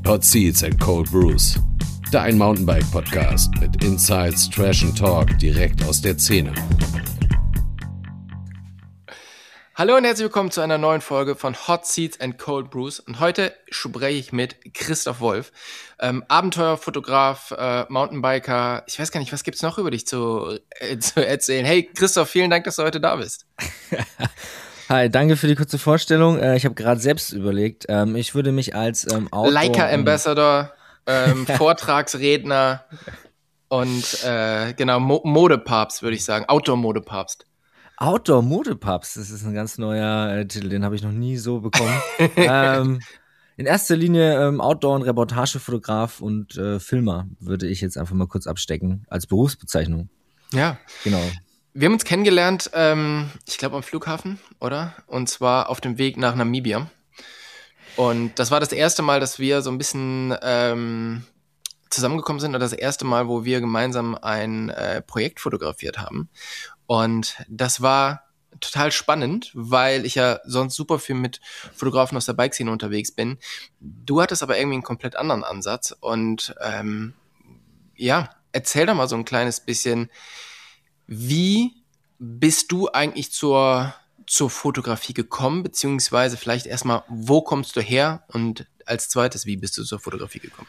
Hot Seats and Cold Brews. Dein Mountainbike-Podcast mit Insights, Trash and Talk direkt aus der Szene. Hallo und herzlich willkommen zu einer neuen Folge von Hot Seats and Cold Brews. Und heute spreche ich mit Christoph Wolf, Abenteuerfotograf, Mountainbiker. Ich weiß gar nicht, was gibt's noch über dich zu erzählen? Hey Christoph, vielen Dank, dass du heute da bist. Hi, danke für die kurze Vorstellung. Ich habe gerade selbst überlegt, ich würde mich als Leica-Ambassador, Vortragsredner und Modepapst, würde ich sagen. Outdoor-Modepapst. Outdoor-Modepapst, das ist ein ganz neuer Titel, den habe ich noch nie so bekommen. In erster Linie Outdoor- und Reportagefotograf und Filmer würde ich jetzt einfach mal kurz abstecken als Berufsbezeichnung. Ja, genau. Wir haben uns kennengelernt, ich glaube am Flughafen, oder? Und zwar auf dem Weg nach Namibia. Und das war das erste Mal, dass wir so ein bisschen zusammengekommen sind, oder das erste Mal, wo wir gemeinsam ein Projekt fotografiert haben. Und das war total spannend, weil ich ja sonst super viel mit Fotografen aus der Bike-Szene unterwegs bin. Du hattest aber irgendwie einen komplett anderen Ansatz. Und erzähl doch mal so ein kleines bisschen, wie bist du eigentlich zur Fotografie gekommen, beziehungsweise vielleicht erstmal, wo kommst du her? Und als zweites, wie bist du zur Fotografie gekommen?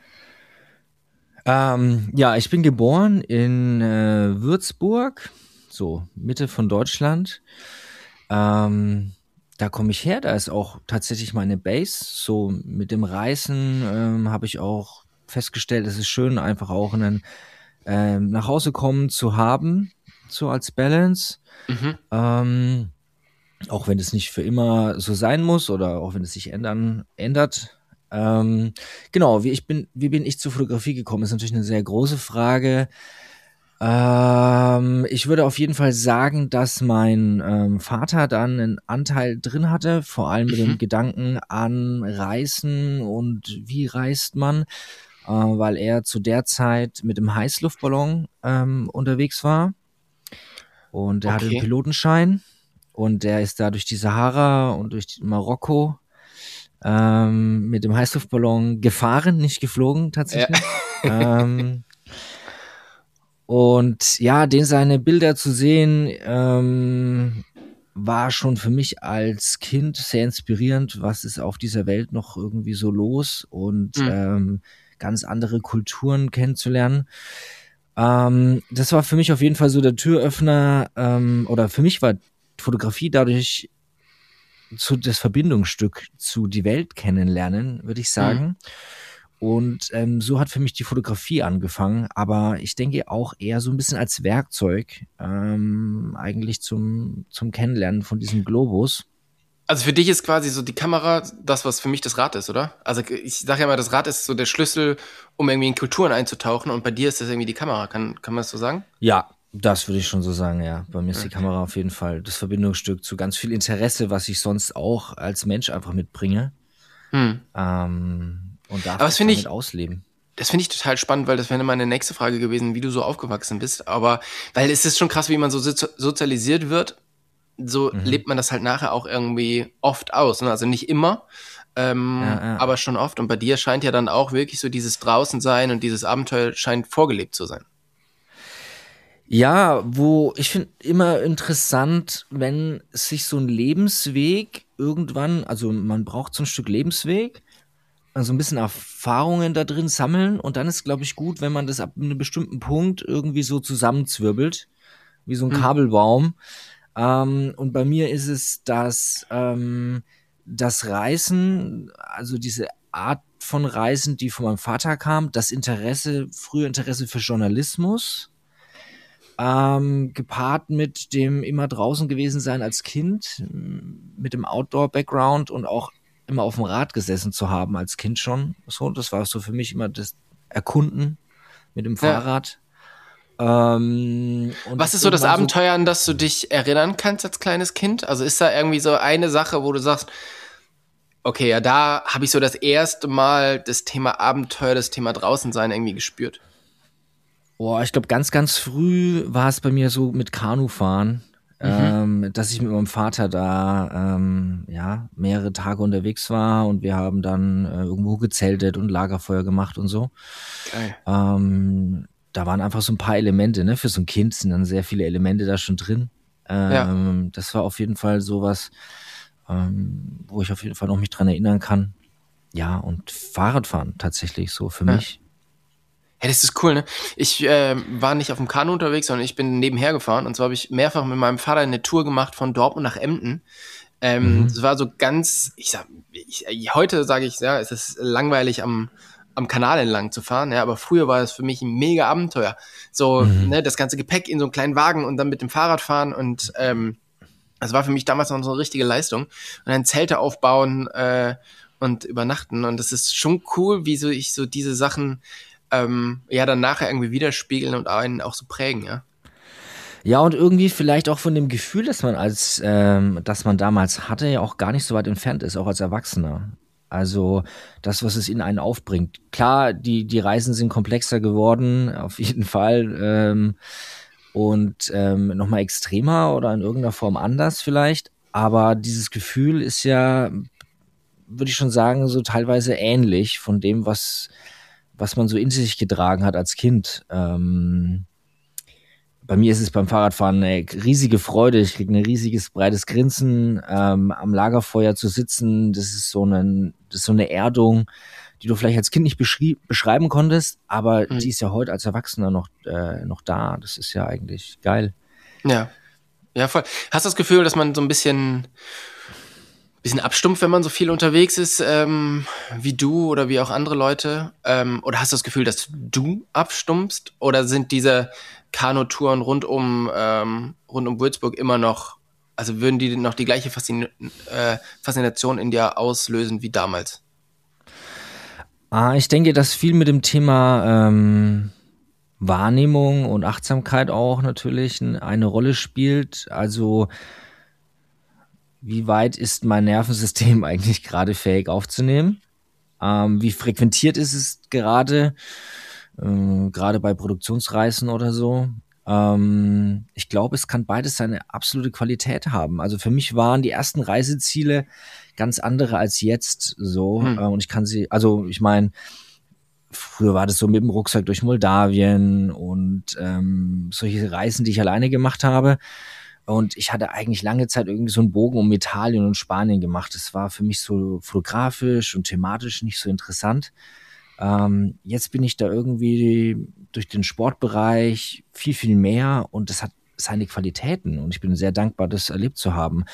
Ich bin geboren in Würzburg, so Mitte von Deutschland. Da komme ich her, da ist auch tatsächlich meine Base. So mit dem Reisen habe ich auch festgestellt, es ist schön, einfach auch einen nach Hause kommen zu haben, so als Balance. Mhm. Auch wenn es nicht für immer so sein muss oder auch wenn es sich ändert. Wie bin ich zur Fotografie gekommen, ist natürlich eine sehr große Frage. Ich würde auf jeden Fall sagen, dass mein Vater dann einen Anteil drin hatte, vor allem mit dem Gedanken an Reisen und wie reist man, weil er zu der Zeit mit dem Heißluftballon unterwegs war und er hatte einen Pilotenschein und der ist da durch die Sahara und durch Marokko mit dem Heißluftballon gefahren, nicht geflogen tatsächlich. Ja. Und ja, seine Bilder zu sehen, war schon für mich als Kind sehr inspirierend, was ist auf dieser Welt noch irgendwie so los und ganz andere Kulturen kennenzulernen. Das war für mich auf jeden Fall so der Türöffner, oder für mich war Fotografie dadurch so das Verbindungsstück zu die Welt kennenlernen, würde ich sagen. Und so hat für mich die Fotografie angefangen, aber ich denke auch eher so ein bisschen als Werkzeug eigentlich zum Kennenlernen von diesem Globus. Also für dich ist quasi so die Kamera das, was für mich das Rad ist, oder? Also ich sage ja mal, das Rad ist so der Schlüssel, um irgendwie in Kulturen einzutauchen und bei dir ist das irgendwie die Kamera. Kann man das so sagen? Ja, das würde ich schon so sagen, ja. Bei mir ist die Kamera auf jeden Fall das Verbindungsstück zu ganz viel Interesse, was ich sonst auch als Mensch einfach mitbringe. Und darf das damit ausleben. Das finde ich total spannend, weil das wäre meine nächste Frage gewesen, wie du so aufgewachsen bist. Aber weil es ist schon krass, wie man so sozialisiert wird, so lebt man das halt nachher auch irgendwie oft aus. Ne? Also nicht immer, aber schon oft. Und bei dir scheint ja dann auch wirklich so dieses Draußensein und dieses Abenteuer scheint vorgelebt zu sein. Ja, ich finde immer interessant, wenn sich so ein Lebensweg irgendwann, also man braucht so ein Stück Lebensweg, also ein bisschen Erfahrungen da drin sammeln und dann ist, glaube ich, gut, wenn man das ab einem bestimmten Punkt irgendwie so zusammenzwirbelt, wie so ein Kabelbaum. Und bei mir ist es, dass das Reisen, also diese Art von Reisen, die von meinem Vater kam, das frühe Interesse für Journalismus, gepaart mit dem immer draußen gewesen sein als Kind, mit dem Outdoor-Background und auch immer auf dem Rad gesessen zu haben als Kind schon. So, das war so für mich immer das Erkunden mit dem Fahrrad. Was ist so das Abenteuer, an das du dich erinnern kannst als kleines Kind? Also ist da irgendwie so eine Sache, wo du sagst, okay, ja, da habe ich so das erste Mal das Thema Abenteuer, das Thema Draußensein irgendwie gespürt? Ich glaube, ganz, ganz früh war es bei mir so mit Kanufahren. dass ich mit meinem Vater da mehrere Tage unterwegs war und wir haben dann irgendwo gezeltet und Lagerfeuer gemacht und so. Geil. Da waren einfach so ein paar Elemente, ne? Für so ein Kind sind dann sehr viele Elemente da schon drin. Das war auf jeden Fall sowas, wo ich auf jeden Fall noch mich dran erinnern kann. Ja, und Fahrradfahren tatsächlich so für mich. Ja, das ist cool, ne? Ich war nicht auf dem Kanu unterwegs, sondern ich bin nebenher gefahren. Und zwar habe ich mehrfach mit meinem Vater eine Tour gemacht von Dortmund nach Emden. Das war so ganz, heute sage ich, ja, es ist langweilig am Kanal entlang zu fahren, ja, aber früher war es für mich ein mega Abenteuer. So, ne, das ganze Gepäck in so einen kleinen Wagen und dann mit dem Fahrrad fahren und das war für mich damals noch so eine richtige Leistung. Und dann Zelte aufbauen und übernachten. Und das ist schon cool, wie so ich so diese Sachen dann nachher irgendwie widerspiegeln und einen auch so prägen, ja. Ja, und irgendwie vielleicht auch von dem Gefühl, das man damals hatte, ja auch gar nicht so weit entfernt ist, auch als Erwachsener. Also das, was es in einen aufbringt. Klar, die Reisen sind komplexer geworden, auf jeden Fall. Und nochmal extremer oder in irgendeiner Form anders vielleicht. Aber dieses Gefühl ist ja, würde ich schon sagen, so teilweise ähnlich von dem, was man so in sich getragen hat als Kind. Bei mir ist es beim Fahrradfahren eine riesige Freude. Ich kriege ein riesiges, breites Grinsen. Am Lagerfeuer zu sitzen, das ist so eine Erdung, die du vielleicht als Kind nicht beschreiben konntest, aber die ist ja heute als Erwachsener noch da. Das ist ja eigentlich geil. Ja, voll. Hast du das Gefühl, dass man so ein bisschen abstumpft, wenn man so viel unterwegs ist, wie du oder wie auch andere Leute? Oder hast du das Gefühl, dass du abstumpfst? Oder sind diese Kanutouren rund um Würzburg immer noch, also würden die noch die gleiche Faszination in dir auslösen wie damals? Ich denke, dass viel mit dem Thema Wahrnehmung und Achtsamkeit auch natürlich eine Rolle spielt. Also wie weit ist mein Nervensystem eigentlich gerade fähig aufzunehmen? Wie frequentiert ist es gerade bei Produktionsreisen oder so? Ich glaube, es kann beides seine absolute Qualität haben. Also für mich waren die ersten Reiseziele ganz andere als jetzt so. Und ich meine, früher war das so mit dem Rucksack durch Moldawien und solche Reisen, die ich alleine gemacht habe. Und ich hatte eigentlich lange Zeit irgendwie so einen Bogen um Italien und Spanien gemacht. Das war für mich so fotografisch und thematisch nicht so interessant. Jetzt bin ich da irgendwie durch den Sportbereich viel, viel mehr und das hat seine Qualitäten und ich bin sehr dankbar, das erlebt zu haben.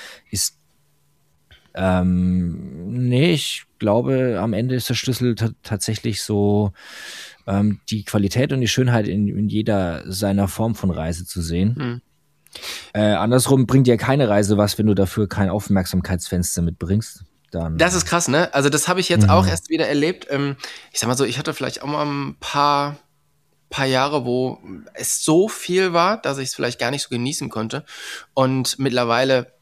Ich glaube, am Ende ist der Schlüssel tatsächlich so die Qualität und die Schönheit in jeder seiner Form von Reise zu sehen. Andersrum bringt dir keine Reise was, wenn du dafür kein Aufmerksamkeitsfenster mitbringst. Dann, das ist krass, ne? Also das habe ich jetzt auch erst wieder erlebt. Ich sag mal so, ich hatte vielleicht auch mal ein paar Jahre, wo es so viel war, dass ich es vielleicht gar nicht so genießen konnte. Und mittlerweile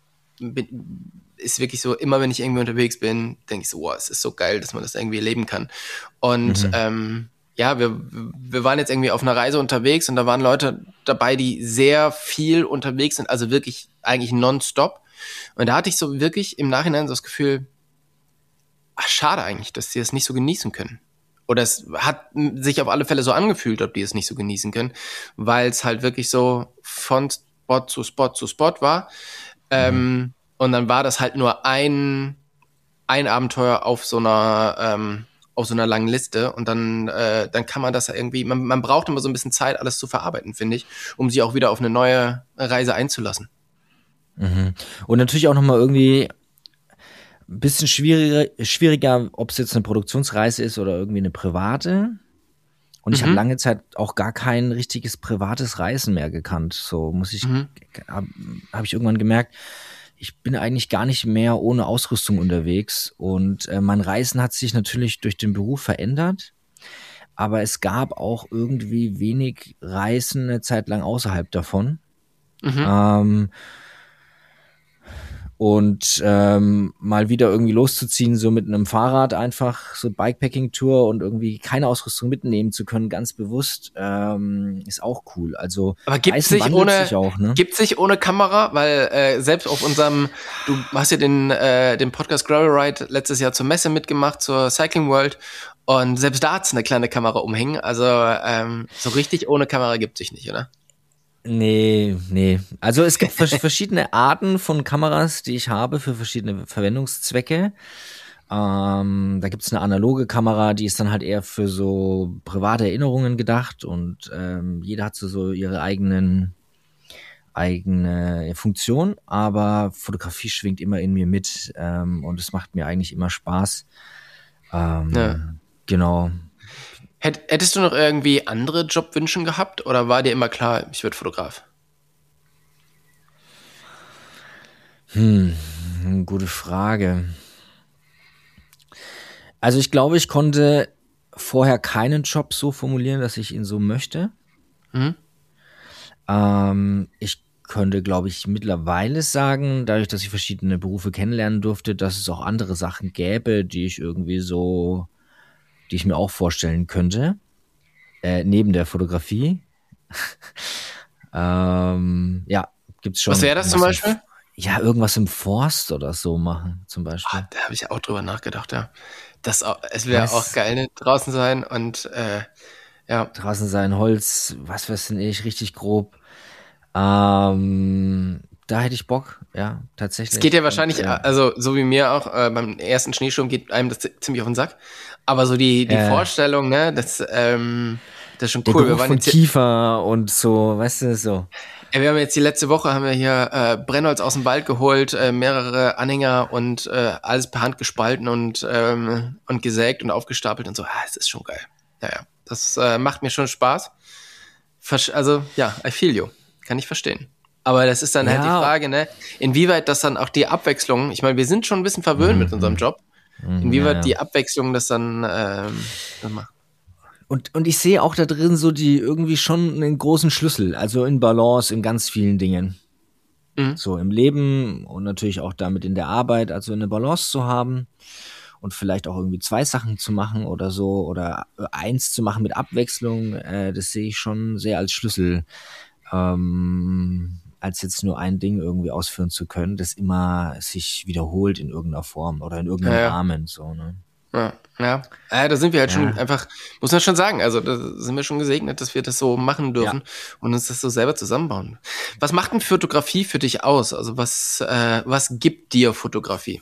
ist wirklich so, immer wenn ich irgendwie unterwegs bin, denke ich so, wow, es ist so geil, dass man das irgendwie erleben kann. Und wir waren jetzt irgendwie auf einer Reise unterwegs und da waren Leute dabei, die sehr viel unterwegs sind, also wirklich eigentlich nonstop. Und da hatte ich so wirklich im Nachhinein so das Gefühl, schade eigentlich, dass die das nicht so genießen können. Oder es hat sich auf alle Fälle so angefühlt, ob die es nicht so genießen können, weil es halt wirklich so von Spot zu Spot zu Spot war. Und dann war das halt nur ein Abenteuer auf so einer langen Liste und dann kann man das irgendwie, man braucht immer so ein bisschen Zeit, alles zu verarbeiten, finde ich, um sich auch wieder auf eine neue Reise einzulassen. Und natürlich auch nochmal irgendwie ein bisschen schwieriger, ob es jetzt eine Produktionsreise ist oder irgendwie eine private. Und ich habe lange Zeit auch gar kein richtiges privates Reisen mehr gekannt. So habe ich irgendwann gemerkt, ich bin eigentlich gar nicht mehr ohne Ausrüstung unterwegs. Und mein Reisen hat sich natürlich durch den Beruf verändert. Aber es gab auch irgendwie wenig Reisen eine Zeit lang außerhalb davon. Und mal wieder irgendwie loszuziehen, so mit einem Fahrrad einfach, so Bikepacking-Tour und irgendwie keine Ausrüstung mitnehmen zu können, ganz bewusst, ist auch cool. Also Aber gibt Reisen wandelt sich auch, ne? sich ohne Kamera, weil selbst auf unserem, du hast ja den Podcast Gravel Ride letztes Jahr zur Messe mitgemacht, zur Cycling World, und selbst da hat's eine kleine Kamera umhängen. Also so richtig ohne Kamera gibt sich nicht, oder? Nee. Also es gibt verschiedene Arten von Kameras, die ich habe für verschiedene Verwendungszwecke. Da gibt's eine analoge Kamera, die ist dann halt eher für so private Erinnerungen gedacht und jeder hat so ihre eigene Funktion, aber Fotografie schwingt immer in mir mit und es macht mir eigentlich immer Spaß. Ja. Genau. Hättest du noch irgendwie andere Jobwünschen gehabt oder war dir immer klar, ich werde Fotograf? Gute Frage. Also ich glaube, ich konnte vorher keinen Job so formulieren, dass ich ihn so möchte. Mhm. Ich könnte, glaube ich, mittlerweile sagen, dadurch, dass ich verschiedene Berufe kennenlernen durfte, dass es auch andere Sachen gäbe, die ich mir auch vorstellen könnte, neben der Fotografie. Ja, gibt's schon. Was wäre das zum Beispiel? Ja, irgendwas im Forst oder so machen, zum Beispiel. Da habe ich auch drüber nachgedacht, ja. Es wäre auch geil, ne? Draußen sein und ja. Draußen sein, Holz, was weiß ich, richtig grob. Da hätte ich Bock, ja, tatsächlich. Es geht ja wahrscheinlich, also so wie mir auch, beim ersten Schneesturm geht einem das ziemlich auf den Sack. Aber so die Vorstellung, ne, das ist schon der cool. Geruch von Kiefer und so, weißt du, so. Ja, wir haben jetzt die letzte Woche hier Brennholz aus dem Wald geholt, mehrere Anhänger und alles per Hand gespalten und gesägt und aufgestapelt und so. Es ist schon geil. Ja. Das macht mir schon Spaß. Also, ja, I feel you. Kann ich verstehen. Aber das ist dann halt die Frage, ne, inwieweit das dann auch die Abwechslung, ich meine, wir sind schon ein bisschen verwöhnt mit unserem Job, inwieweit die Abwechslung das dann macht. Und ich sehe auch da drin so irgendwie schon einen großen Schlüssel, also in Balance in ganz vielen Dingen. So im Leben und natürlich auch damit in der Arbeit, also eine Balance zu haben und vielleicht auch irgendwie 2 Sachen zu machen oder so oder 1 zu machen mit Abwechslung, das sehe ich schon sehr als Schlüssel, als jetzt nur ein Ding irgendwie ausführen zu können, das immer sich wiederholt in irgendeiner Form oder in irgendeinem Rahmen, so, ne? Ja, da sind wir halt schon einfach, muss man schon sagen, also da sind wir schon gesegnet, dass wir das so machen dürfen und uns das so selber zusammenbauen. Was macht denn Fotografie für dich aus? Also was gibt dir Fotografie?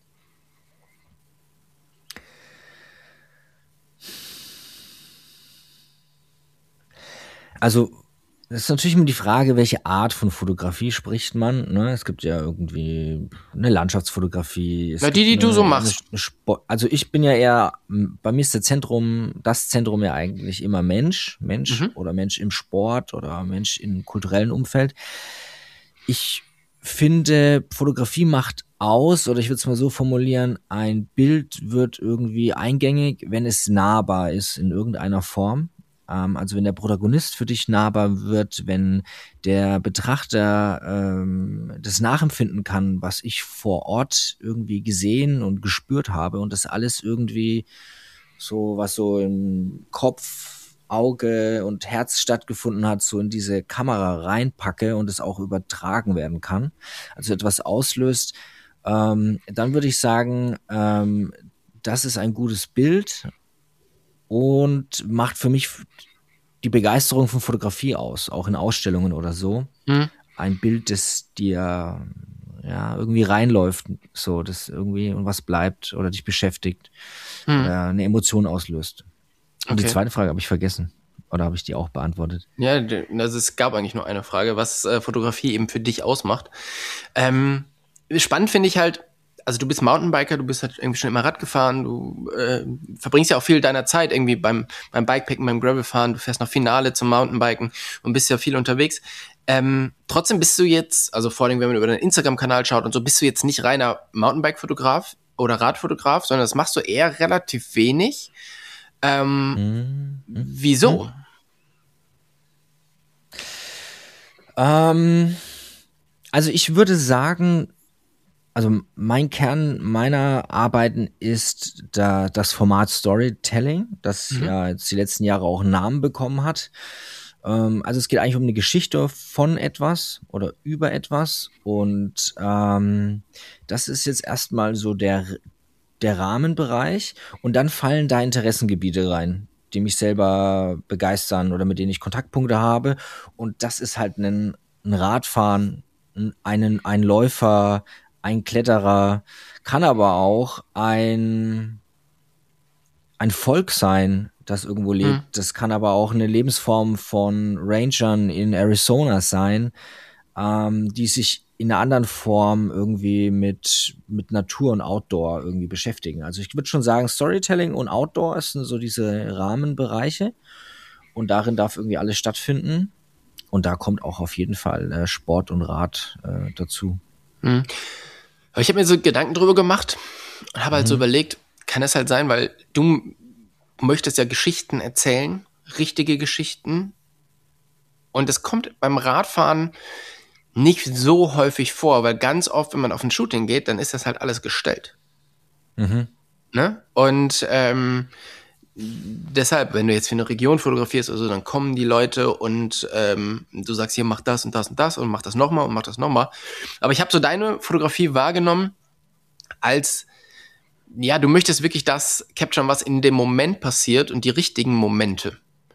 Also das ist natürlich immer die Frage, welche Art von Fotografie spricht man, ne? Es gibt ja irgendwie eine Landschaftsfotografie. Die du so machst. Also ich bin ja eher, bei mir ist das Zentrum ja eigentlich immer Mensch oder Mensch im Sport oder Mensch im kulturellen Umfeld. Ich finde, Fotografie macht aus, oder ich würde es mal so formulieren, ein Bild wird irgendwie eingängig, wenn es nahbar ist in irgendeiner Form. Also wenn der Protagonist für dich nahbar wird, wenn der Betrachter das nachempfinden kann, was ich vor Ort irgendwie gesehen und gespürt habe und das alles irgendwie so, was so im Kopf, Auge und Herz stattgefunden hat, so in diese Kamera reinpacke und es auch übertragen werden kann, also etwas auslöst, dann würde ich sagen, das ist ein gutes Bild und macht für mich die Begeisterung von Fotografie aus, auch in Ausstellungen oder so. Ein Bild, das dir irgendwie reinläuft, so, das irgendwie und was bleibt oder dich beschäftigt oder eine Emotion auslöst. Und die zweite Frage habe ich vergessen. Oder habe ich die auch beantwortet? Ja, also es gab eigentlich nur eine Frage, was Fotografie eben für dich ausmacht. Spannend finde ich halt, also du bist Mountainbiker, du bist halt irgendwie schon immer Rad gefahren, du verbringst ja auch viel deiner Zeit irgendwie beim Bikepacken, beim Gravelfahren, du fährst noch Finale zum Mountainbiken und bist ja viel unterwegs. Trotzdem bist du jetzt, also vor allem, wenn man über deinen Instagram-Kanal schaut und so, bist du jetzt nicht reiner Mountainbike-Fotograf oder Radfotograf, sondern das machst du eher relativ wenig. Wieso? Also ich würde sagen, Also mein Kern meiner Arbeiten ist das Format Storytelling, das ja jetzt die letzten Jahre auch einen Namen bekommen hat. Also es geht eigentlich um eine Geschichte von etwas oder über etwas und das ist jetzt erstmal so der Rahmenbereich und dann fallen da Interessengebiete rein, die mich selber begeistern oder mit denen ich Kontaktpunkte habe und das ist halt ein Radfahren, ein Läufer, ein Kletterer, kann aber auch ein Volk sein, das irgendwo lebt. Das kann aber auch eine Lebensform von Rangern in Arizona sein, die sich in einer anderen Form irgendwie mit Natur und Outdoor irgendwie beschäftigen. Also ich würde schon sagen, Storytelling und Outdoor sind so diese Rahmenbereiche und darin darf irgendwie alles stattfinden. Und da kommt auch auf jeden Fall Sport und Rad dazu. Aber ich habe mir so Gedanken drüber gemacht und habe halt so überlegt, kann es halt sein, weil du möchtest ja Geschichten erzählen, richtige Geschichten. Und es kommt beim Radfahren nicht so häufig vor, weil ganz oft, wenn man auf ein Shooting geht, dann ist das halt alles gestellt. Ne? Und deshalb, wenn du jetzt für eine Region fotografierst oder so, dann kommen die Leute und du sagst, hier, mach das und das und das und mach das nochmal und mach das nochmal. Aber ich habe so deine Fotografie wahrgenommen als, ja, du möchtest wirklich das capturen, was in dem Moment passiert und die richtigen Momente.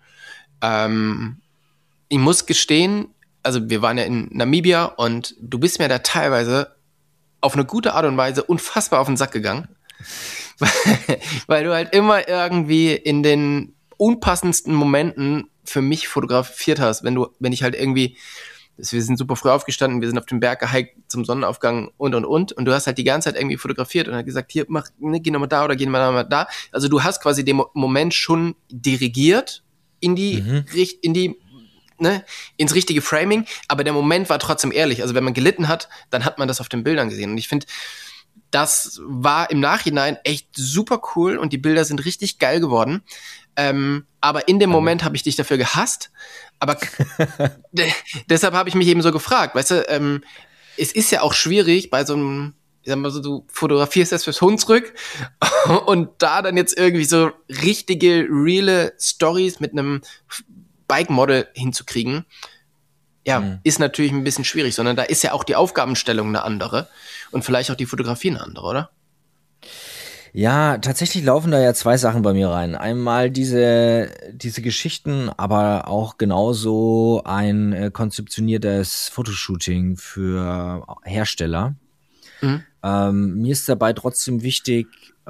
Ich muss gestehen, also wir waren ja in Namibia und du bist mir da teilweise auf eine gute Art und Weise unfassbar auf den Sack gegangen. Weil du halt immer irgendwie in den unpassendsten Momenten für mich fotografiert hast, wenn ich halt irgendwie, wir sind super früh aufgestanden, wir sind auf dem Berg gehiked zum Sonnenaufgang und du hast halt die ganze Zeit irgendwie fotografiert und hat gesagt, hier, geh nochmal da oder geh nochmal da. Also du hast quasi den Moment schon dirigiert in die ne, ins richtige Framing, aber der Moment war trotzdem ehrlich. Also wenn man gelitten hat, dann hat man das auf den Bildern gesehen. Und ich finde, das war im Nachhinein echt super cool und die Bilder sind richtig geil geworden. Aber in dem Moment habe ich dich dafür gehasst. Aber deshalb habe ich mich eben so gefragt, weißt du, es ist ja auch schwierig bei so einem, ich sag mal so, du fotografierst das fürs Hunsrück und da dann jetzt irgendwie so richtige, reale Stories mit einem Bike-Model hinzukriegen, ja, ist natürlich ein bisschen schwierig, sondern da ist ja auch die Aufgabenstellung eine andere und vielleicht auch die Fotografie eine andere, oder? Ja, tatsächlich laufen da ja zwei Sachen bei mir rein. Einmal diese Geschichten, aber auch genauso ein konzeptioniertes Fotoshooting für Hersteller. Mir ist dabei trotzdem wichtig,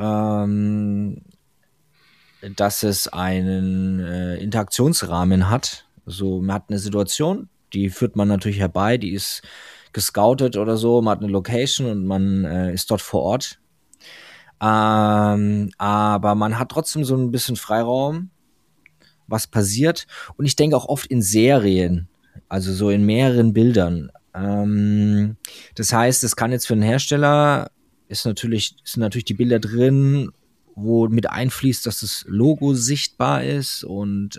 dass es einen Interaktionsrahmen hat. Also man hat eine Situation, die führt man natürlich herbei, die ist gescoutet oder so, man hat eine Location und man ist dort vor Ort. Aber man hat trotzdem so ein bisschen Freiraum, was passiert. Und ich denke auch oft in Serien, also so in mehreren Bildern. Das heißt, es kann jetzt für einen Hersteller, sind natürlich die Bilder drin, wo mit einfließt, dass das Logo sichtbar ist und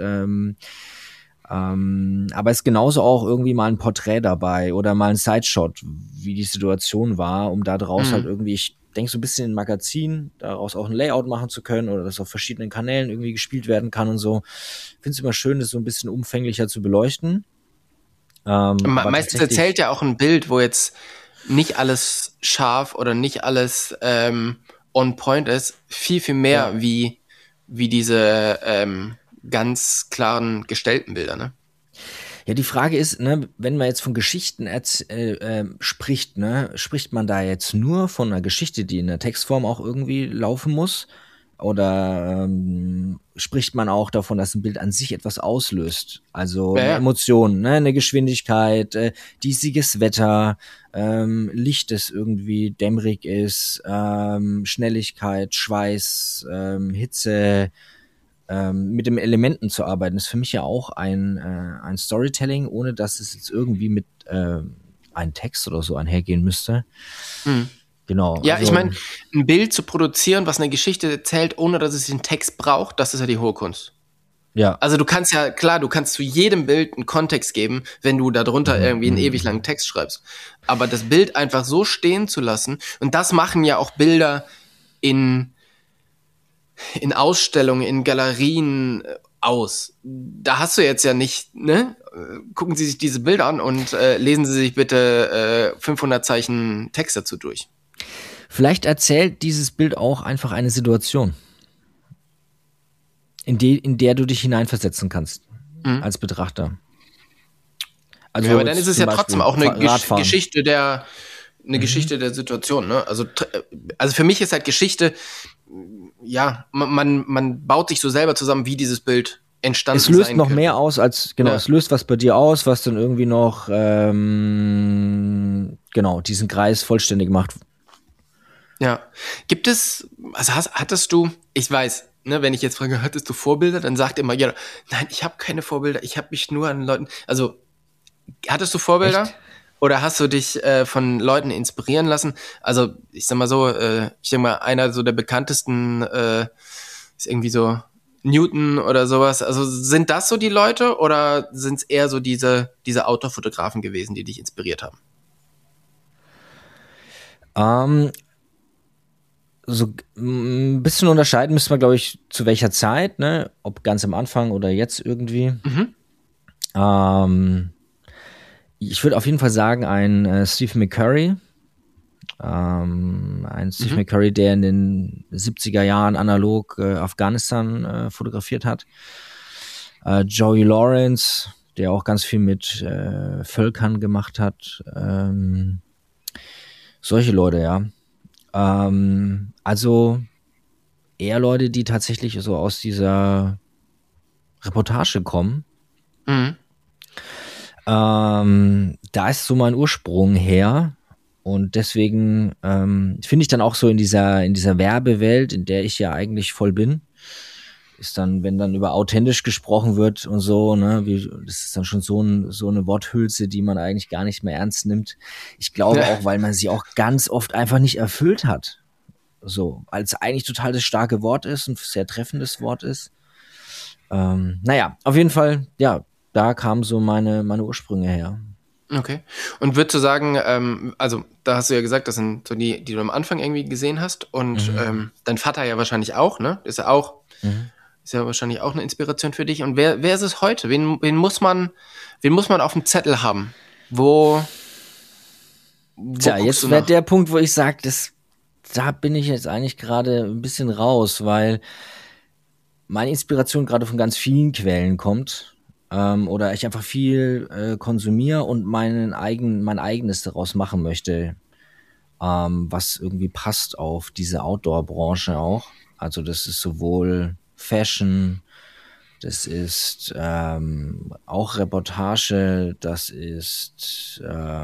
aber es ist genauso auch irgendwie mal ein Porträt dabei oder mal ein Sideshot, wie die Situation war, um da draus halt irgendwie, ich denke so ein bisschen in ein Magazin, daraus auch ein Layout machen zu können oder das auf verschiedenen Kanälen irgendwie gespielt werden kann und so. Ich finde es immer schön, das so ein bisschen umfänglicher zu beleuchten. Meistens erzählt ja auch ein Bild, wo jetzt nicht alles scharf oder nicht alles on point ist, viel, viel mehr wie diese ganz klaren gestellten Bilder, ne? Ja, die Frage ist, ne, wenn man jetzt von Geschichten spricht, ne, spricht man da jetzt nur von einer Geschichte, die in der Textform auch irgendwie laufen muss? Oder spricht man auch davon, dass ein Bild an sich etwas auslöst? Also eine Emotion, ne, eine Geschwindigkeit, diesiges Wetter, Licht, das irgendwie dämmerig ist, Schnelligkeit, Schweiß, Hitze, mit den Elementen zu arbeiten, ist für mich ja auch ein Storytelling, ohne dass es jetzt irgendwie mit einem Text oder so einhergehen müsste. Genau. Ja, also, ich meine, ein Bild zu produzieren, was eine Geschichte erzählt, ohne dass es den Text braucht, das ist ja die hohe Kunst. Ja. Also du kannst zu jedem Bild einen Kontext geben, wenn du darunter irgendwie einen ewig langen Text schreibst. Aber das Bild einfach so stehen zu lassen, und das machen ja auch Bilder in Ausstellungen, in Galerien aus. Da hast du jetzt ja nicht, ne? Gucken Sie sich diese Bilder an und lesen Sie sich bitte 500 Zeichen Text dazu durch. Vielleicht erzählt dieses Bild auch einfach eine Situation, in der du dich hineinversetzen kannst, als Betrachter. Also ja, aber dann ist es ja Beispiel trotzdem auch eine Radfahren. Geschichte der Situation, ne? Also für mich ist halt Geschichte, ja, man baut sich so selber zusammen, wie dieses Bild entstanden Es löst sein noch könnte. mehr aus als, genau, es löst was bei dir aus, was dann irgendwie noch, genau, diesen Kreis vollständig macht. Ja. Gibt es, also hattest du, ich weiß, ne, wenn ich jetzt frage, hattest du Vorbilder, dann sagt immer jeder, nein, ich habe keine Vorbilder, ich habe mich nur an Leuten, also hattest du Vorbilder? Echt? Oder hast du dich von Leuten inspirieren lassen? Also ich sag mal so, ich denke mal, einer so der bekanntesten ist irgendwie so Newton oder sowas. Also sind das so die Leute oder sind es eher so diese Outdoor-Fotografen gewesen, die dich inspiriert haben? So ein bisschen unterscheiden müssen wir, glaube ich, zu welcher Zeit, ne? Ob ganz am Anfang oder jetzt irgendwie. Ich würde auf jeden Fall sagen, ein Steve McCurry. Ein Steve McCurry, der in den 70er Jahren analog Afghanistan fotografiert hat. Joey Lawrence, der auch ganz viel mit Völkern gemacht hat. Solche Leute, ja. Also eher Leute, die tatsächlich so aus dieser Reportage kommen. Da ist so mein Ursprung her. Und deswegen finde ich dann auch so in dieser Werbewelt, in der ich ja eigentlich voll bin, ist dann, wenn dann über authentisch gesprochen wird und so, ne, das ist dann schon so eine Worthülse, die man eigentlich gar nicht mehr ernst nimmt. Ich glaube auch, weil man sie auch ganz oft einfach nicht erfüllt hat. So, als eigentlich total das starke Wort ist, ein sehr treffendes Wort ist. Naja, auf jeden Fall, ja, da kamen so meine Ursprünge her. Okay. Und würdest du sagen, also da hast du ja gesagt, das sind so die du am Anfang irgendwie gesehen hast und dein Vater ja wahrscheinlich auch, ne? Ist ja wahrscheinlich auch eine Inspiration für dich. Und wer ist es heute? Wen muss man auf dem Zettel haben? Wo Tja, jetzt wäre der Punkt, wo ich sage, da bin ich jetzt eigentlich gerade ein bisschen raus, weil meine Inspiration gerade von ganz vielen Quellen kommt. Oder ich einfach viel konsumiere und mein eigenes daraus machen möchte, was irgendwie passt auf diese Outdoor-Branche auch. Also das ist sowohl Fashion, das ist auch Reportage, das ist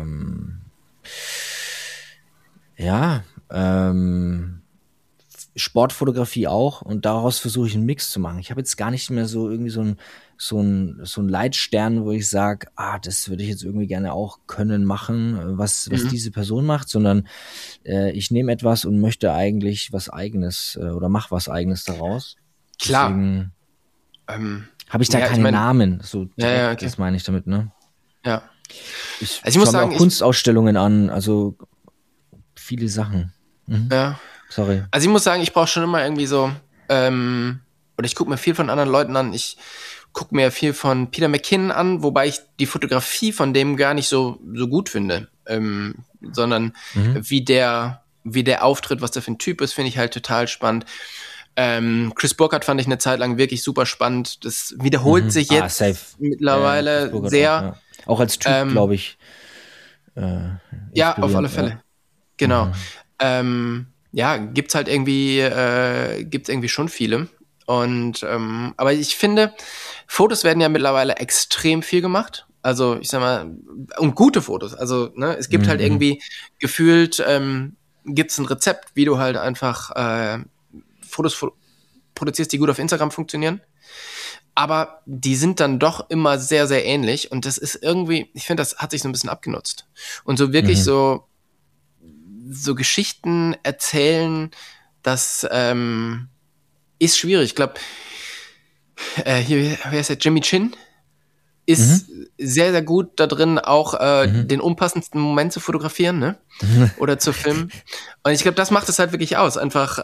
Sportfotografie auch, und daraus versuche ich einen Mix zu machen. Ich habe jetzt gar nicht mehr so irgendwie so ein Leitstern, wo ich sage, das würde ich jetzt irgendwie gerne auch können machen, was diese Person macht, sondern ich nehme etwas und möchte eigentlich was Eigenes oder mache was Eigenes daraus. Klar. Deswegen habe ich da keine Namen. So direkt, okay. Das meine ich damit, ne? Ja. Ich muss sagen, auch Kunstausstellungen an, also viele Sachen. Ja. Sorry. Also ich muss sagen, ich brauche schon immer irgendwie so, oder ich gucke mir viel von anderen Leuten an. Ich gucke mir viel von Peter McKinnon an, wobei ich die Fotografie von dem gar nicht so gut finde, sondern wie der auftritt, was der für ein Typ ist, finde ich halt total spannend. Chris Burkhardt fand ich eine Zeit lang wirklich super spannend. Das wiederholt sich jetzt mittlerweile sehr. Auch als Typ, glaube ich. Ja, auf alle Fälle. Genau. Gibt's halt irgendwie, schon viele. Und aber ich finde, Fotos werden ja mittlerweile extrem viel gemacht. Also ich sag mal, und gute Fotos. Also ne, es gibt halt irgendwie gefühlt, gibt's ein Rezept, wie du halt einfach Fotos produzierst, die gut auf Instagram funktionieren. Aber die sind dann doch immer sehr, sehr ähnlich. Und das ist irgendwie, ich finde, das hat sich so ein bisschen abgenutzt. Und so wirklich so Geschichten erzählen, das ist schwierig. Ich glaube, Hier, wer ist der? Jimmy Chin ist sehr, sehr gut da drin, auch den unpassendsten Moment zu fotografieren, ne? Oder zu filmen. Und ich glaube, das macht es halt wirklich aus. Einfach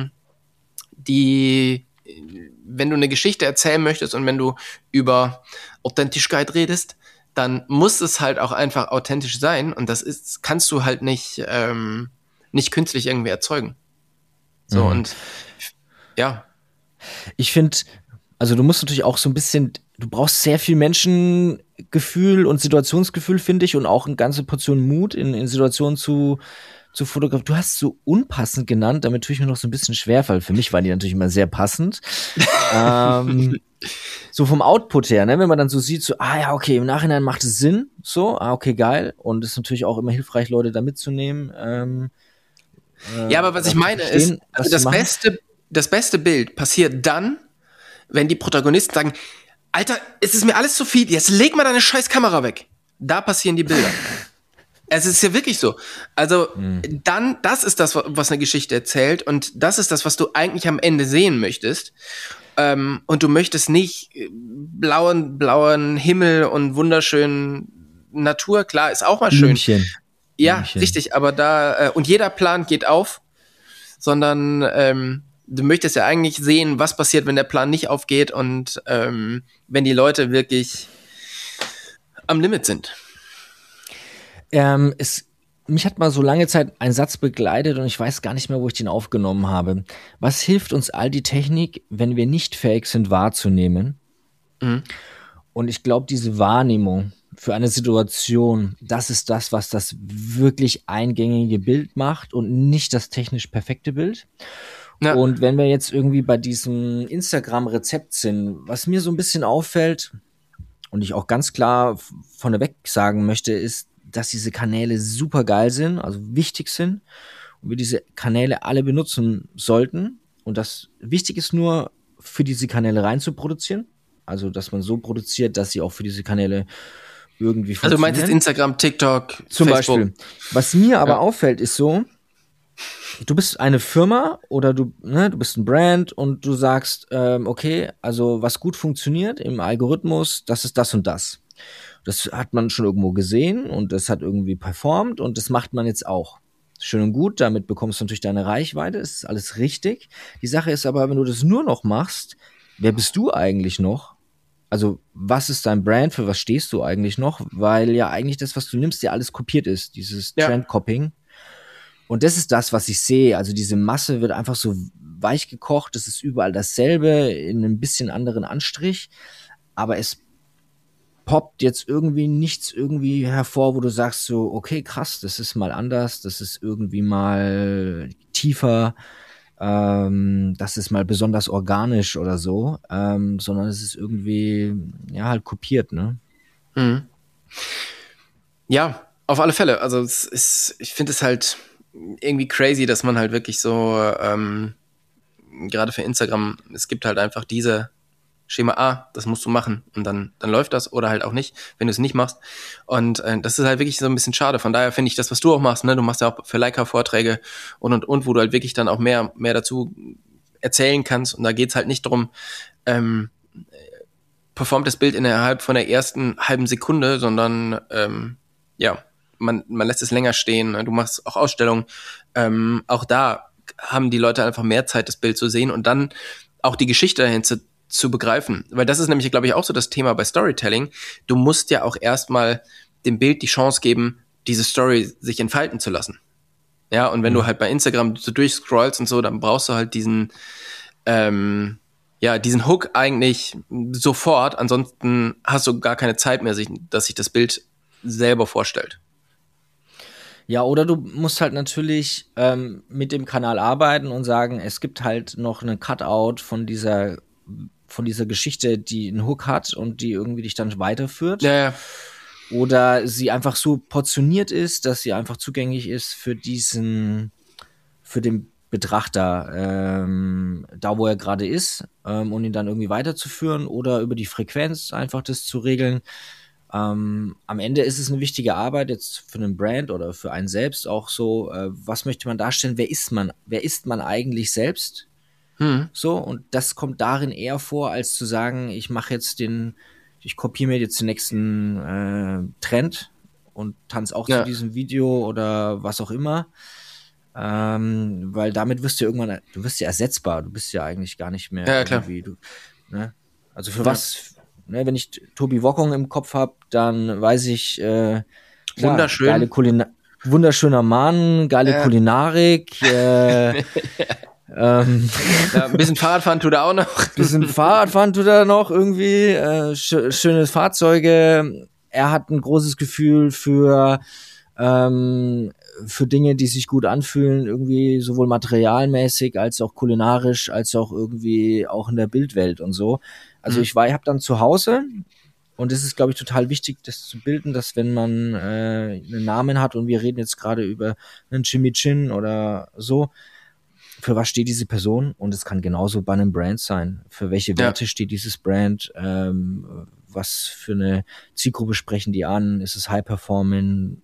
wenn du eine Geschichte erzählen möchtest und wenn du über Authentischkeit redest, dann muss es halt auch einfach authentisch sein. Und kannst du halt nicht künstlich irgendwie erzeugen. So, und ja. Ich finde, also du musst natürlich auch so ein bisschen, du brauchst sehr viel Menschengefühl und Situationsgefühl, finde ich, und auch eine ganze Portion Mut in Situationen zu fotografieren. Du hast es so unpassend genannt, damit tue ich mir noch so ein bisschen schwer, weil für mich waren die natürlich immer sehr passend. So vom Output her, ne, wenn man dann so sieht, so, ja, okay, im Nachhinein macht es Sinn, so, okay, geil. Und es ist natürlich auch immer hilfreich, Leute da mitzunehmen. Ja, aber was ich meine ist, also das beste Bild passiert dann, wenn die Protagonisten sagen, Alter, es ist mir alles zu viel, jetzt leg mal deine scheiß Kamera weg. Da passieren die Bilder. Es ist ja wirklich so. Also dann, das ist das, was eine Geschichte erzählt und das ist das, was du eigentlich am Ende sehen möchtest. Und du möchtest nicht blauen Himmel und wunderschönen Natur, klar, ist auch mal schön. Blümchen. Ja, richtig, aber da, und jeder Plan geht auf, sondern du möchtest ja eigentlich sehen, was passiert, wenn der Plan nicht aufgeht und wenn die Leute wirklich am Limit sind. Mich hat mal so lange Zeit ein Satz begleitet und ich weiß gar nicht mehr, wo ich den aufgenommen habe. Was hilft uns all die Technik, wenn wir nicht fähig sind, wahrzunehmen? Und ich glaube, diese Wahrnehmung für eine Situation, das ist das, was das wirklich eingängige Bild macht und nicht das technisch perfekte Bild. Ja. Und wenn wir jetzt irgendwie bei diesem Instagram-Rezept sind, was mir so ein bisschen auffällt und ich auch ganz klar vorneweg sagen möchte, ist, dass diese Kanäle super geil sind, also wichtig sind und wir diese Kanäle alle benutzen sollten. Und das wichtig ist nur, für diese Kanäle rein zu produzieren. Also, dass man so produziert, dass sie auch für diese Kanäle irgendwie funktionieren. Also du meinst jetzt Instagram, TikTok, zum Facebook. Beispiel. Was mir aber auffällt, ist so, du bist eine Firma oder du bist ein Brand und du sagst, okay, also was gut funktioniert im Algorithmus, das ist das und das. Das hat man schon irgendwo gesehen und das hat irgendwie performt und das macht man jetzt auch. Schön und gut, damit bekommst du natürlich deine Reichweite, das ist alles richtig. Die Sache ist aber, wenn du das nur noch machst, wer bist du eigentlich noch? Also, was ist dein Brand, für was stehst du eigentlich noch? Weil ja eigentlich das, was du nimmst, ja alles kopiert ist, dieses Trend-Copying. Und das ist das, was ich sehe. Also diese Masse wird einfach so weich gekocht, es ist überall dasselbe, in einem bisschen anderen Anstrich, aber es poppt jetzt irgendwie nichts irgendwie hervor, wo du sagst so, okay, krass, das ist mal anders, das ist irgendwie mal tiefer, das ist mal besonders organisch oder so, sondern es ist irgendwie, ja, halt kopiert, ne? Mhm. Ja, auf alle Fälle. Also ich finde es halt irgendwie crazy, dass man halt wirklich so, gerade für Instagram, es gibt halt einfach diese Schema das musst du machen und dann läuft das oder halt auch nicht, wenn du es nicht machst. Und das ist halt wirklich so ein bisschen schade. Von daher finde ich das, was du auch machst, ne, du machst ja auch für Leica Vorträge und, wo du halt wirklich dann auch mehr dazu erzählen kannst. Und da geht's halt nicht drum, performt das Bild innerhalb von der ersten halben Sekunde, sondern man lässt es länger stehen. Du machst auch Ausstellungen. Auch da haben die Leute einfach mehr Zeit, das Bild zu sehen und dann auch die Geschichte dahin zu begreifen. Weil das ist nämlich, glaube ich, auch so das Thema bei Storytelling. Du musst ja auch erstmal dem Bild die Chance geben, diese Story sich entfalten zu lassen. Ja, und wenn du halt bei Instagram so durchscrollst und so, dann brauchst du halt diesen Hook eigentlich sofort. Ansonsten hast du gar keine Zeit mehr, dass sich das Bild selber vorstellt. Ja, oder du musst halt natürlich mit dem Kanal arbeiten und sagen, es gibt halt noch eine Cutout von dieser Geschichte, die einen Hook hat und die irgendwie dich dann weiterführt. Ja. Oder sie einfach so portioniert ist, dass sie einfach zugänglich ist für den Betrachter, da wo er gerade ist, und ihn dann irgendwie weiterzuführen oder über die Frequenz einfach das zu regeln. Am Ende ist es eine wichtige Arbeit jetzt für einen Brand oder für einen selbst auch so, was möchte man darstellen, wer ist man eigentlich selbst? So, und das kommt darin eher vor, als zu sagen, ich kopiere mir jetzt den nächsten Trend und tanze auch zu diesem Video oder was auch immer. Weil damit wirst du wirst ja ersetzbar, du bist ja eigentlich gar nicht mehr irgendwie, ne? Also für was, ne, wenn ich Tobi Wockong im Kopf habe, dann weiß ich, wunderschön. Wunderschöner Mann, geile Kulinarik, ein bisschen Fahrradfahren tut er auch noch. Irgendwie, schöne Fahrzeuge. Er hat ein großes Gefühl für Dinge, die sich gut anfühlen, irgendwie sowohl materialmäßig als auch kulinarisch, als auch irgendwie auch in der Bildwelt und so. Also ich habe dann zu Hause, und es ist, glaube ich, total wichtig, das zu bilden, dass wenn man einen Namen hat, und wir reden jetzt gerade über einen Jimmy Chin oder so, für was steht diese Person? Und es kann genauso bei einem Brand sein. Für welche Werte steht dieses Brand? Was für eine Zielgruppe sprechen die an? Ist es High Performance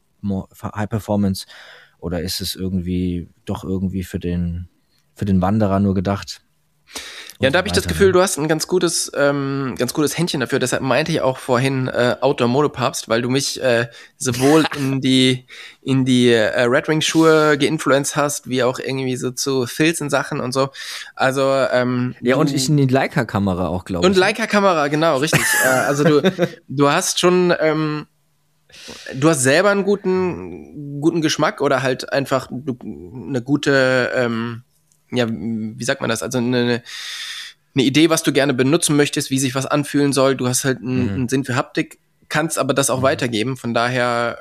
oder ist es irgendwie für den Wanderer nur gedacht? Ja, und da habe ich das Gefühl, du hast ein ganz gutes Händchen dafür. Deshalb meinte ich auch vorhin Outdoor-Modepapst, weil du mich sowohl in die Red Wing-Schuhe geinfluenced hast, wie auch irgendwie so zu Filzen-Sachen und so. Also und ich in die Leica-Kamera auch, glaube ich. Und Leica-Kamera, genau, richtig. Also du hast schon du hast selber einen guten Geschmack oder halt einfach eine gute wie sagt man das? Also eine Idee, was du gerne benutzen möchtest, wie sich was anfühlen soll. Du hast halt einen Sinn für Haptik, kannst aber das auch weitergeben. Von daher,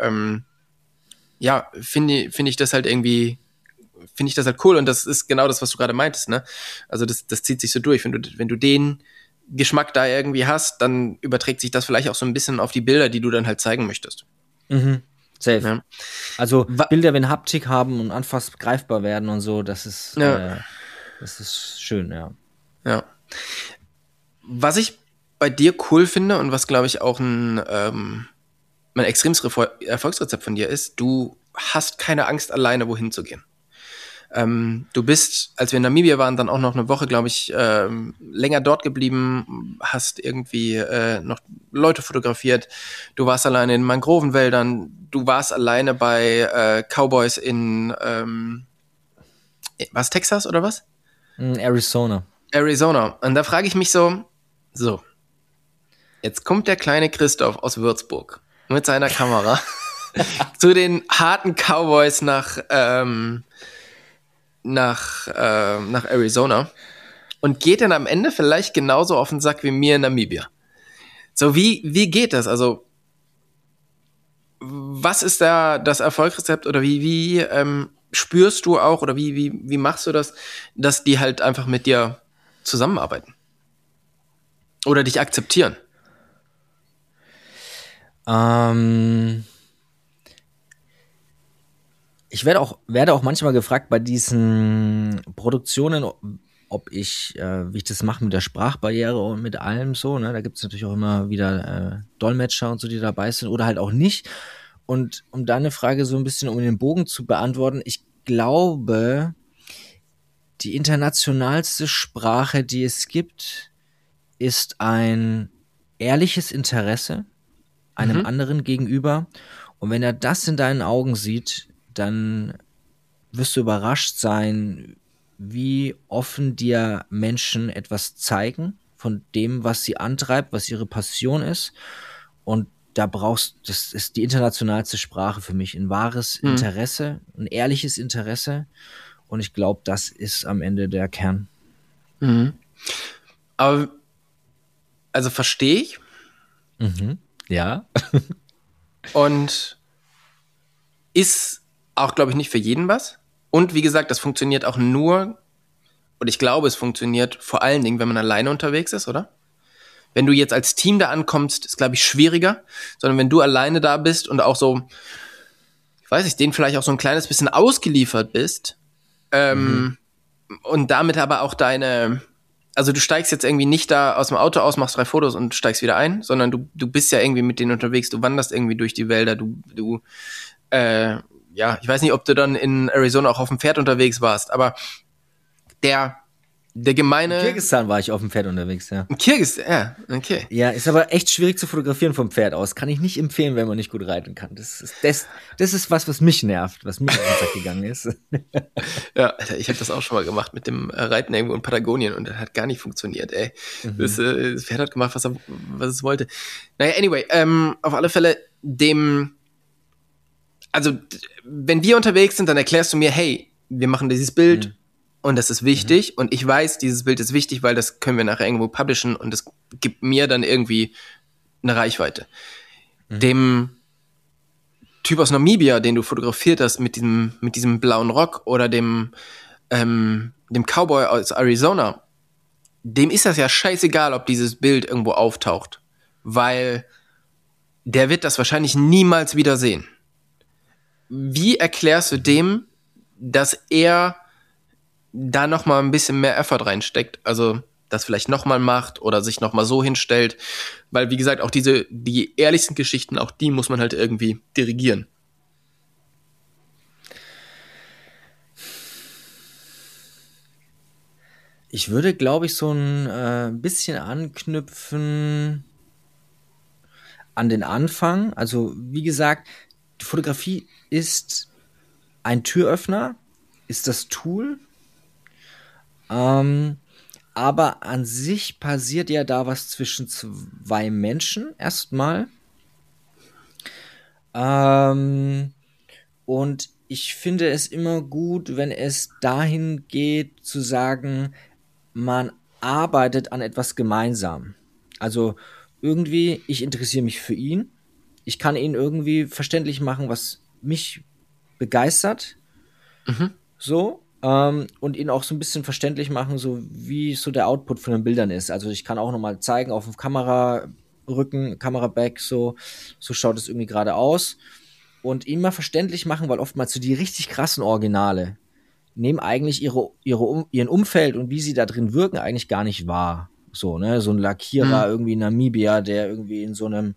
finde ich das halt irgendwie, finde ich das halt cool. Und das ist genau das, was du gerade meintest, ne? Also das zieht sich so durch. Wenn du den Geschmack da irgendwie hast, dann überträgt sich das vielleicht auch so ein bisschen auf die Bilder, die du dann halt zeigen möchtest. Safe. Ja. Also Bilder, wenn Haptik haben und anfassbar greifbar werden und so, das ist schön, ja. Ja. Was ich bei dir cool finde und was, glaube ich, auch mein extremes Erfolgsrezept von dir ist, du hast keine Angst, alleine wohin zu gehen. Du bist, als wir in Namibia waren, dann auch noch eine Woche, glaube ich, länger dort geblieben, hast irgendwie noch Leute fotografiert. Du warst alleine in Mangrovenwäldern. Du warst alleine bei Cowboys in was, Texas oder was? Arizona. Und da frage ich mich so, jetzt kommt der kleine Christoph aus Würzburg mit seiner Kamera zu den harten Cowboys nach Arizona und geht dann am Ende vielleicht genauso auf den Sack wie mir in Namibia. So, wie geht das? Also, was ist da das Erfolgsrezept oder wie spürst du auch oder wie machst du das, dass die halt einfach mit dir zusammenarbeiten? Oder dich akzeptieren? Ich werde auch manchmal gefragt bei diesen Produktionen, wie ich das mache mit der Sprachbarriere und mit allem so, ne? Da gibt es natürlich auch immer wieder Dolmetscher und so, die dabei sind oder halt auch nicht. Und um deine Frage so ein bisschen um den Bogen zu beantworten, ich glaube, die internationalste Sprache, die es gibt, ist ein ehrliches Interesse einem anderen gegenüber. Und wenn er das in deinen Augen sieht, dann wirst du überrascht sein, wie offen dir Menschen etwas zeigen von dem, was sie antreibt, was ihre Passion ist. Und das ist die internationalste Sprache für mich, ein wahres Interesse, ein ehrliches Interesse. Und ich glaube, das ist am Ende der Kern. Aber, also verstehe ich. Ja. Und ist auch, glaube ich, nicht für jeden was. Und wie gesagt, das funktioniert auch nur, und ich glaube, es funktioniert vor allen Dingen, wenn man alleine unterwegs ist, oder? Wenn du jetzt als Team da ankommst, ist, glaube ich, schwieriger, sondern wenn du alleine da bist und auch so, ich weiß nicht, denen vielleicht auch so ein kleines bisschen ausgeliefert bist, und damit aber auch also du steigst jetzt irgendwie nicht da aus dem Auto aus, machst 3 Fotos und steigst wieder ein, sondern du bist ja irgendwie mit denen unterwegs, du wanderst irgendwie durch die Wälder, ich weiß nicht, ob du dann in Arizona auch auf dem Pferd unterwegs warst, aber der gemeine... In Kirgisistan war ich auf dem Pferd unterwegs, ja. In Kirgisistan, ja, okay. Ja, ist aber echt schwierig zu fotografieren vom Pferd aus. Kann ich nicht empfehlen, wenn man nicht gut reiten kann. Das ist was mich nervt, was mir auf den Sack gegangen ist. Ja, Alter, ich habe das auch schon mal gemacht mit dem Reiten irgendwo in Patagonien und das hat gar nicht funktioniert, ey. Das Pferd hat gemacht, was es wollte. Naja, anyway, auf alle Fälle also wenn wir unterwegs sind, dann erklärst du mir, hey, wir machen dieses Bild und das ist wichtig und ich weiß, dieses Bild ist wichtig, weil das können wir nachher irgendwo publishen und das gibt mir dann irgendwie eine Reichweite. Dem Typ aus Namibia, den du fotografiert hast mit diesem blauen Rock oder dem Cowboy aus Arizona, dem ist das ja scheißegal, ob dieses Bild irgendwo auftaucht, weil der wird das wahrscheinlich niemals wieder sehen. Wie erklärst du dem, dass er da noch mal ein bisschen mehr Effort reinsteckt, also das vielleicht noch mal macht oder sich noch mal so hinstellt, weil wie gesagt, auch die ehrlichsten Geschichten, auch die muss man halt irgendwie dirigieren. Ich würde, glaube ich, so ein bisschen anknüpfen an den Anfang. Also, wie gesagt, die Fotografie ist ein Türöffner, ist das Tool. Aber an sich passiert ja da was zwischen zwei Menschen erstmal. Und ich finde es immer gut, wenn es dahin geht, zu sagen, man arbeitet an etwas gemeinsam. Also irgendwie, ich interessiere mich für ihn. Ich kann ihn irgendwie verständlich machen, was mich begeistert. So. Und ihn auch so ein bisschen verständlich machen, so wie so der Output von den Bildern ist. Also ich kann auch nochmal zeigen auf dem Kamerarücken, Kameraback, so schaut es irgendwie gerade aus. Und ihn mal verständlich machen, weil oftmals so die richtig krassen Originale nehmen eigentlich ihren Umfeld und wie sie da drin wirken eigentlich gar nicht wahr. So, ne, so ein Lackierer irgendwie in Namibia, der irgendwie in so einem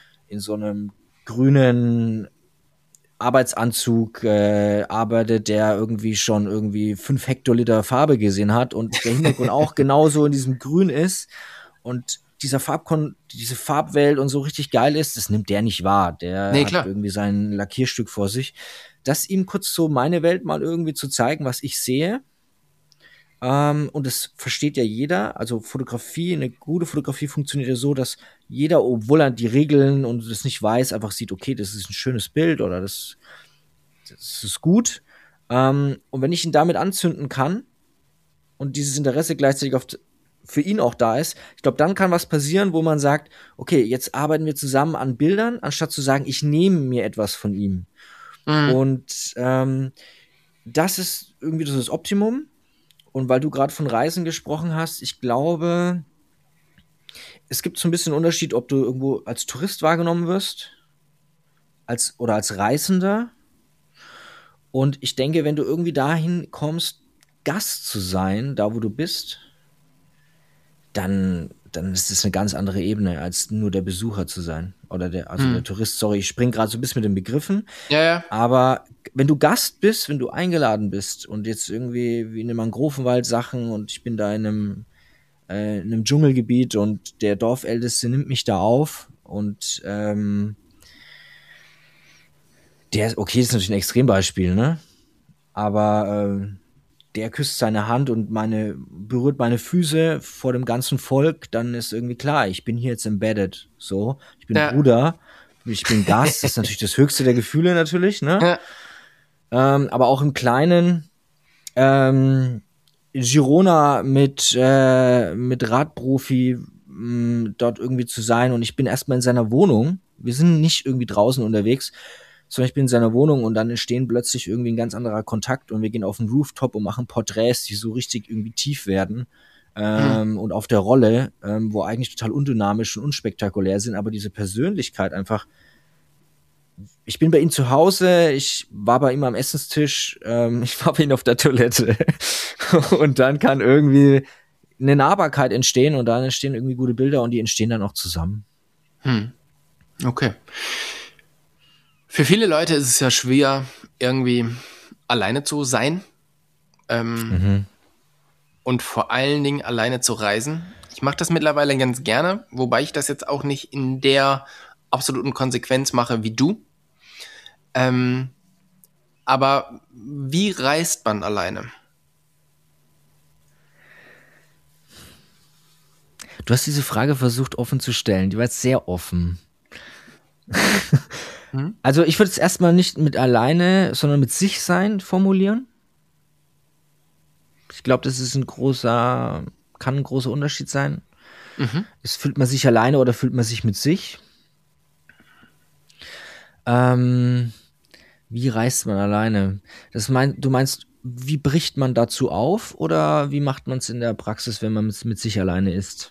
grünen Arbeitsanzug arbeitet, der irgendwie schon 5 Hektoliter Farbe gesehen hat und der Hintergrund auch genauso in diesem Grün ist und diese Farbwelt und so richtig geil ist, das nimmt der nicht wahr. Der hat irgendwie sein Lackierstück vor sich. Das ihm kurz so meine Welt mal irgendwie zu zeigen, was ich sehe. Und das versteht ja jeder. Also Fotografie, eine gute Fotografie funktioniert ja so, dass jeder, obwohl er die Regeln und das nicht weiß, einfach sieht, okay, das ist ein schönes Bild oder das ist gut. Und wenn ich ihn damit anzünden kann und dieses Interesse gleichzeitig für ihn auch da ist, ich glaube, dann kann was passieren, wo man sagt, okay, jetzt arbeiten wir zusammen an Bildern, anstatt zu sagen, ich nehme mir etwas von ihm. Und das ist irgendwie das Optimum. Und weil du gerade von Reisen gesprochen hast, ich glaube, es gibt so ein bisschen Unterschied, ob du irgendwo als Tourist wahrgenommen wirst oder als Reisender. Und ich denke, wenn du irgendwie dahin kommst, Gast zu sein, da wo du bist, dann ist es eine ganz andere Ebene, als nur der Besucher zu sein. Oder der Tourist, sorry, ich springe gerade so ein bisschen mit den Begriffen. Ja. Aber wenn du Gast bist, wenn du eingeladen bist und jetzt irgendwie wie in einem Mangrovenwald-Sachen und ich bin da in einem Dschungelgebiet und der Dorfälteste nimmt mich da auf und das ist natürlich ein Extrembeispiel, ne? Aber der küsst seine Hand und berührt meine Füße vor dem ganzen Volk, dann ist irgendwie klar, ich bin hier jetzt embedded, so. Ich bin Bruder, ich bin Gast, das ist natürlich das höchste der Gefühle natürlich, ne? Ja. Aber auch im Kleinen, Girona mit Radprofi dort irgendwie zu sein und ich bin erstmal in seiner Wohnung, wir sind nicht irgendwie draußen unterwegs, sondern ich bin in seiner Wohnung und dann entstehen plötzlich irgendwie ein ganz anderer Kontakt und wir gehen auf den Rooftop und machen Porträts, die so richtig irgendwie tief werden und auf der Rolle, wo eigentlich total undynamisch und unspektakulär sind, aber diese Persönlichkeit einfach, ich bin bei ihm zu Hause, ich war bei ihm am Essenstisch, ich war bei ihm auf der Toilette und dann kann irgendwie eine Nahbarkeit entstehen und dann entstehen irgendwie gute Bilder und die entstehen dann auch zusammen. Okay. Für viele Leute ist es ja schwer, irgendwie alleine zu sein. und vor allen Dingen alleine zu reisen. Ich mache das mittlerweile ganz gerne, wobei ich das jetzt auch nicht in der absoluten Konsequenz mache wie du. Aber wie reist man alleine? Du hast diese Frage versucht offen zu stellen. Die war jetzt sehr offen. Also ich würde es erstmal nicht mit alleine, sondern mit sich sein formulieren. Ich glaube, das ist kann ein großer Unterschied sein. Fühlt man sich alleine oder fühlt man sich mit sich? Wie reist man alleine? Du meinst, wie bricht man dazu auf oder wie macht man es in der Praxis, wenn man mit sich alleine ist?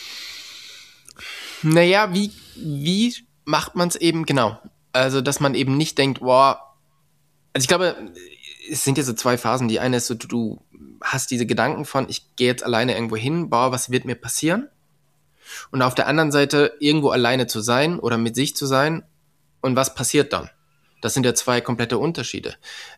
Naja, wie macht man es eben genau? Also, dass man eben nicht denkt, boah, also ich glaube, es sind ja so zwei Phasen. Die eine ist so, du hast diese Gedanken von, ich gehe jetzt alleine irgendwo hin, boah, was wird mir passieren? Und auf der anderen Seite irgendwo alleine zu sein oder mit sich zu sein und was passiert dann? Das sind ja zwei komplette Unterschiede.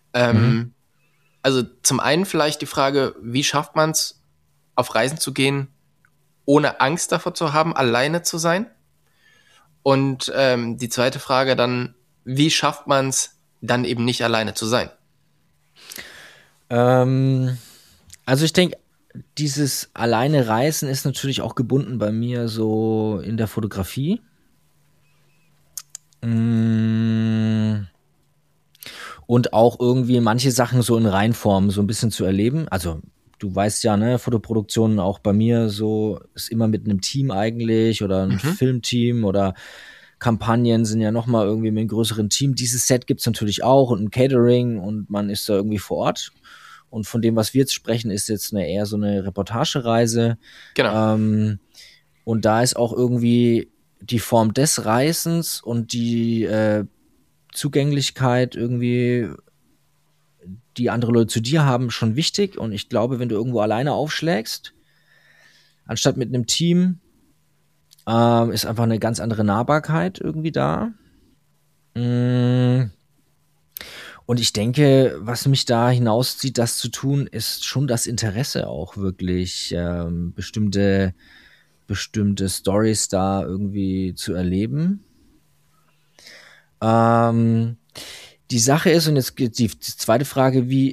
Also zum einen vielleicht die Frage, wie schafft man es, auf Reisen zu gehen, ohne Angst davor zu haben, alleine zu sein? Und die zweite Frage dann, wie schafft man es, dann eben nicht alleine zu sein? Also ich denke, dieses alleine Reisen ist natürlich auch gebunden bei mir so in der Fotografie. Und auch irgendwie manche Sachen so in Reinform so ein bisschen zu erleben. Also du weißt ja, ne, Fotoproduktionen auch bei mir so ist immer mit einem Team eigentlich oder ein Filmteam oder Kampagnen sind ja nochmal irgendwie mit einem größeren Team. Dieses Set gibt's natürlich auch und ein Catering und man ist da irgendwie vor Ort. Und von dem, was wir jetzt sprechen, ist jetzt eher so eine Reportagereise. Genau. Und da ist auch irgendwie die Form des Reisens und die Zugänglichkeit irgendwie, die andere Leute zu dir haben, schon wichtig. Und ich glaube, wenn du irgendwo alleine aufschlägst, anstatt mit einem Team, ist einfach eine ganz andere Nahbarkeit irgendwie da. Und ich denke, was mich da hinauszieht, das zu tun, ist schon das Interesse auch wirklich, bestimmte Storys da irgendwie zu erleben. Die Sache ist, und jetzt die zweite Frage, wie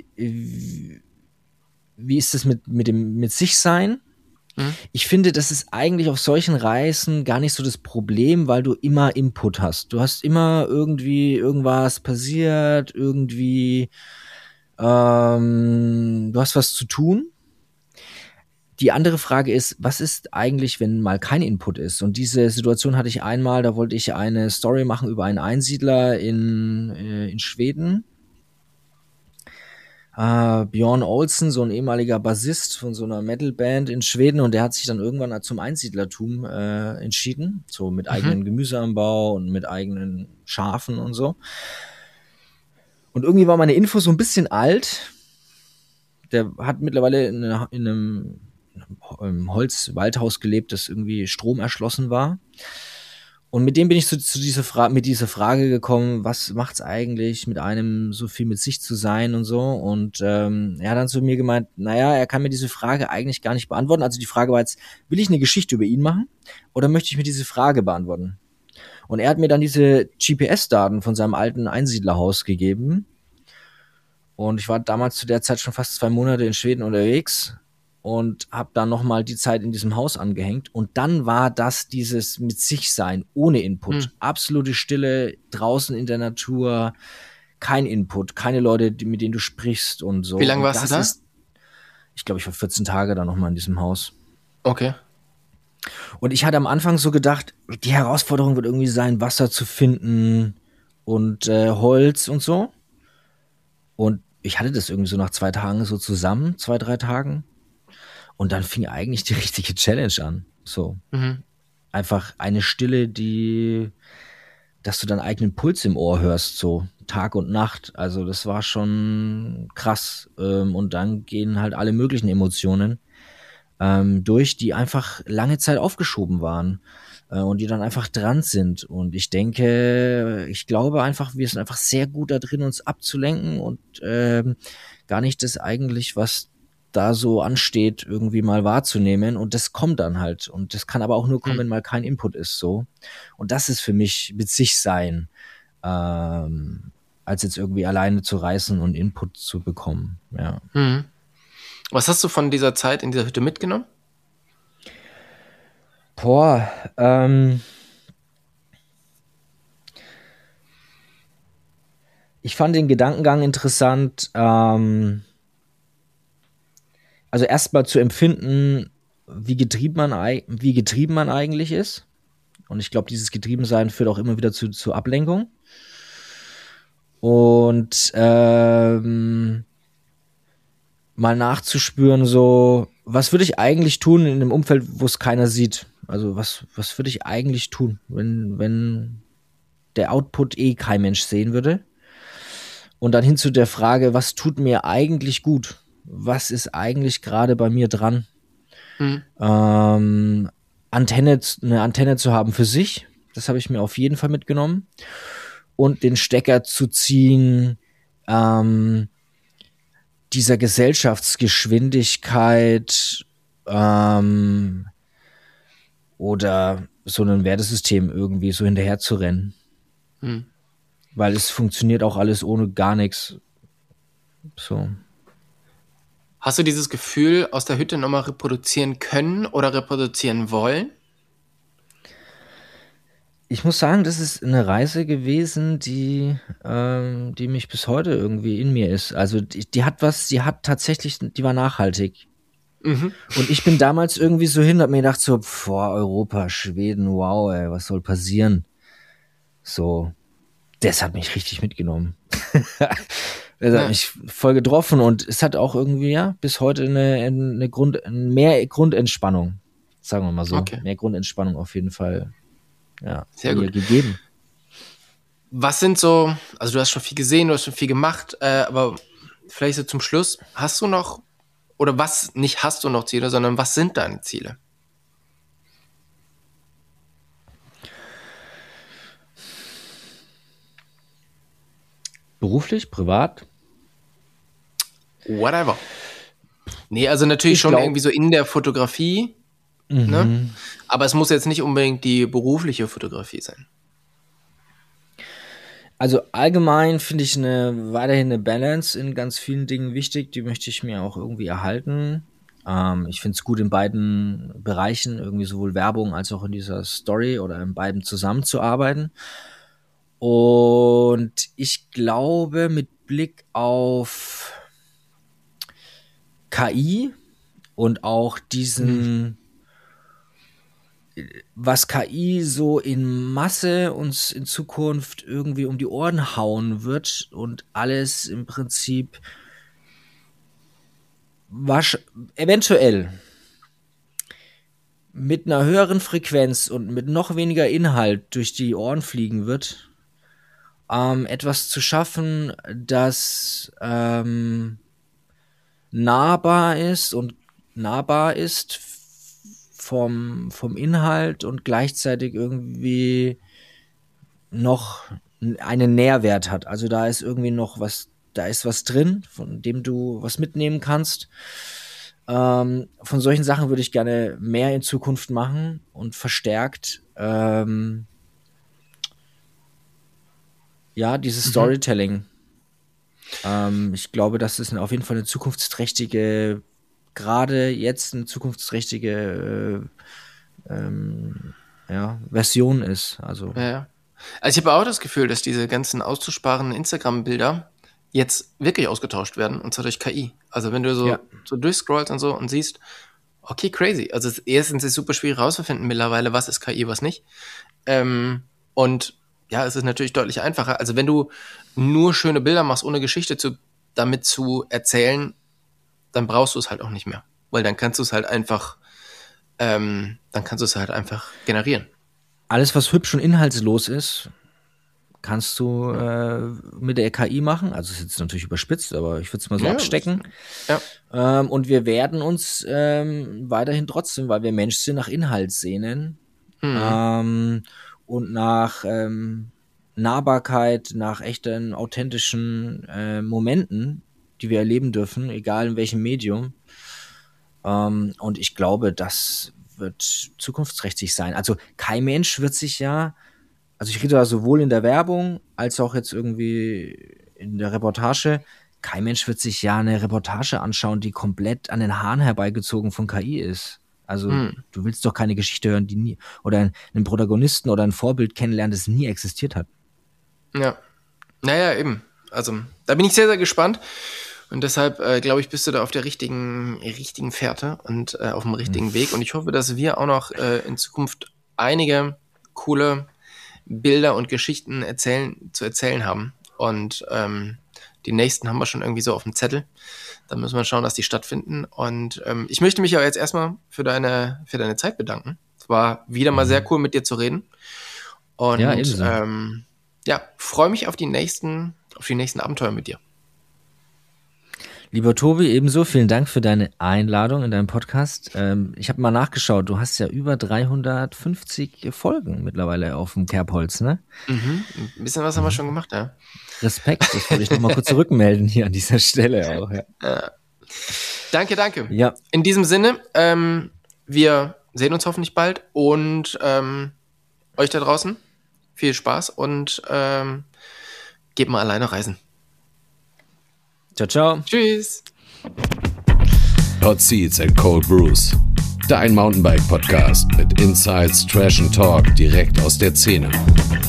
ist es mit sich sein? Ich finde, das ist eigentlich auf solchen Reisen gar nicht so das Problem, weil du immer Input hast. Du hast immer irgendwie irgendwas passiert, irgendwie du hast was zu tun. Die andere Frage ist, was ist eigentlich, wenn mal kein Input ist? Und diese Situation hatte ich einmal, da wollte ich eine Story machen über einen Einsiedler in Schweden. Björn Olsen, so ein ehemaliger Bassist von so einer Metalband in Schweden, und der hat sich dann irgendwann zum Einsiedlertum entschieden, so mit eigenen Gemüseanbau und mit eigenen Schafen und so. Und irgendwie war meine Info so ein bisschen alt. Der hat mittlerweile in einem Holzwaldhaus gelebt, das irgendwie Strom erschlossen war. Und mit dem bin ich zu dieser Frage gekommen, was macht's eigentlich mit einem, so viel mit sich zu sein und so. Und er hat dann zu mir gemeint, naja, er kann mir diese Frage eigentlich gar nicht beantworten. Also die Frage war jetzt, will ich eine Geschichte über ihn machen oder möchte ich mir diese Frage beantworten? Und er hat mir dann diese GPS-Daten von seinem alten Einsiedlerhaus gegeben. Und ich war damals zu der Zeit schon fast 2 Monate in Schweden unterwegs und habe dann nochmal die Zeit in diesem Haus angehängt. Und dann war das dieses mit sich sein, ohne Input. Absolute Stille, draußen in der Natur, kein Input, keine Leute, mit denen du sprichst und so. Wie lange warst du da? Ich glaube, ich war 14 Tage da nochmal in diesem Haus. Okay. Und ich hatte am Anfang so gedacht, die Herausforderung wird irgendwie sein, Wasser zu finden und Holz und so. Und ich hatte das irgendwie so nach 2 Tagen so zusammen, 2, 3 Tagen. Und dann fing eigentlich die richtige Challenge an. So. Einfach eine Stille, dass du deinen eigenen Puls im Ohr hörst, so Tag und Nacht. Also das war schon krass. Und dann gehen halt alle möglichen Emotionen durch, die einfach lange Zeit aufgeschoben waren. Und die dann einfach dran sind. Und ich glaube einfach, wir sind einfach sehr gut da drin, uns abzulenken und gar nicht das eigentlich, was da so ansteht, irgendwie mal wahrzunehmen. Und das kommt dann halt. Und das kann aber auch nur kommen, wenn mal kein Input ist, so. Und das ist für mich mit sich sein, als jetzt irgendwie alleine zu reisen und Input zu bekommen, ja. Was hast du von dieser Zeit in dieser Hütte mitgenommen? Boah, ich fand den Gedankengang interessant, also erstmal zu empfinden, wie getrieben man eigentlich ist. Und ich glaube, dieses Getriebensein führt auch immer wieder zur Ablenkung. Und mal nachzuspüren, so, was würde ich eigentlich tun in einem Umfeld, wo es keiner sieht? Also was würde ich eigentlich tun, wenn der Output kein Mensch sehen würde? Und dann hin zu der Frage, was tut mir eigentlich gut? Was ist eigentlich gerade bei mir dran? Eine Antenne zu haben für sich, das habe ich mir auf jeden Fall mitgenommen. Und den Stecker zu ziehen, dieser Gesellschaftsgeschwindigkeit oder so ein Wertesystem irgendwie so hinterher zu rennen. Weil es funktioniert auch alles ohne gar nichts. So. Hast du dieses Gefühl aus der Hütte nochmal reproduzieren können oder reproduzieren wollen? Ich muss sagen, das ist eine Reise gewesen, die mich bis heute irgendwie in mir ist. Also die hat tatsächlich, die war nachhaltig. Und ich bin damals irgendwie so hin, hab mir gedacht so, Europa, Schweden, wow, ey, was soll passieren? So, das hat mich richtig mitgenommen. Das hat mich voll getroffen und es hat auch irgendwie, ja, bis heute mehr Grundentspannung, sagen wir mal so. Okay. Mehr Grundentspannung auf jeden Fall. Ja, sehr gut gegeben. Was sind so, also du hast schon viel gesehen, du hast schon viel gemacht, aber vielleicht so zum Schluss, hast du noch, oder was, nicht hast du noch Ziele, sondern was sind deine Ziele? Beruflich, privat? Whatever. Nee, also natürlich schon irgendwie so in der Fotografie, ne? Aber es muss jetzt nicht unbedingt die berufliche Fotografie sein. Also allgemein finde ich weiterhin eine Balance in ganz vielen Dingen wichtig. Die möchte ich mir auch irgendwie erhalten. Ich finde es gut, in beiden Bereichen, irgendwie sowohl Werbung als auch in dieser Story oder in beiden zusammenzuarbeiten. Und ich glaube, mit Blick auf KI und auch diesen, was KI so in Masse uns in Zukunft irgendwie um die Ohren hauen wird und alles im Prinzip eventuell mit einer höheren Frequenz und mit noch weniger Inhalt durch die Ohren fliegen wird, etwas zu schaffen, das nahbar ist vom Inhalt und gleichzeitig irgendwie noch einen Nährwert hat. Also da ist irgendwie noch da ist was drin, von dem du was mitnehmen kannst. Von solchen Sachen würde ich gerne mehr in Zukunft machen und verstärkt dieses Storytelling. Ich glaube, das ist auf jeden Fall eine zukunftsträchtige, gerade jetzt eine zukunftsträchtige Version ist. Also. Ja. Also ich habe auch das Gefühl, dass diese ganzen auszusparenden Instagram-Bilder jetzt wirklich ausgetauscht werden, und zwar durch KI. Also wenn du so durchscrollst und so und siehst, okay, crazy. Also erstens ist es super schwierig rauszufinden mittlerweile, was ist KI, was nicht. Und ja, es ist natürlich deutlich einfacher. Also wenn du nur schöne Bilder machst, ohne Geschichte damit zu erzählen, dann brauchst du es halt auch nicht mehr. Weil dann kannst du es halt einfach generieren. Alles, was hübsch und inhaltslos ist, kannst du mit der KI machen. Also ist jetzt natürlich überspitzt, aber ich würde es mal so abstecken. Ja. Und wir werden uns weiterhin trotzdem, weil wir Mensch sind, nach Inhalt sehnen. Und nach Nahbarkeit, nach echten, authentischen Momenten, die wir erleben dürfen, egal in welchem Medium. Und ich glaube, das wird zukunftsträchtig sein. Also kein Mensch wird sich also ich rede da sowohl in der Werbung als auch jetzt irgendwie in der Reportage, kein Mensch wird sich eine Reportage anschauen, die komplett an den Haaren herbeigezogen von KI ist. Also du willst doch keine Geschichte hören, die nie, oder einen Protagonisten oder ein Vorbild kennenlernen, das nie existiert hat. Ja, naja, eben. Also da bin ich sehr, sehr gespannt. Und deshalb, glaube ich, bist du da auf der richtigen Fährte und auf dem richtigen Weg. Und ich hoffe, dass wir auch noch in Zukunft einige coole Bilder und Geschichten zu erzählen haben. Und die nächsten haben wir schon irgendwie so auf dem Zettel. Da müssen wir schauen, dass die stattfinden. Und ich möchte mich aber jetzt erstmal für deine Zeit bedanken. Es war wieder mal sehr cool, mit dir zu reden. Und ja, ebenso. Freue mich auf die nächsten Abenteuer mit dir. Lieber Tobi, ebenso vielen Dank für deine Einladung in deinem Podcast. Ich habe mal nachgeschaut, du hast ja über 350 Folgen mittlerweile auf dem Kerbholz, ne? Ein bisschen was haben wir schon gemacht, ja. Respekt, das wollte ich nochmal kurz zurückmelden hier an dieser Stelle auch. Ja. Danke. Ja. In diesem Sinne, wir sehen uns hoffentlich bald und euch da draußen viel Spaß und geht mal alleine reisen. Ciao, ciao. Tschüss. Hot Seats and Cold Brews. Dein Mountainbike-Podcast mit Insights, Trash and Talk direkt aus der Szene.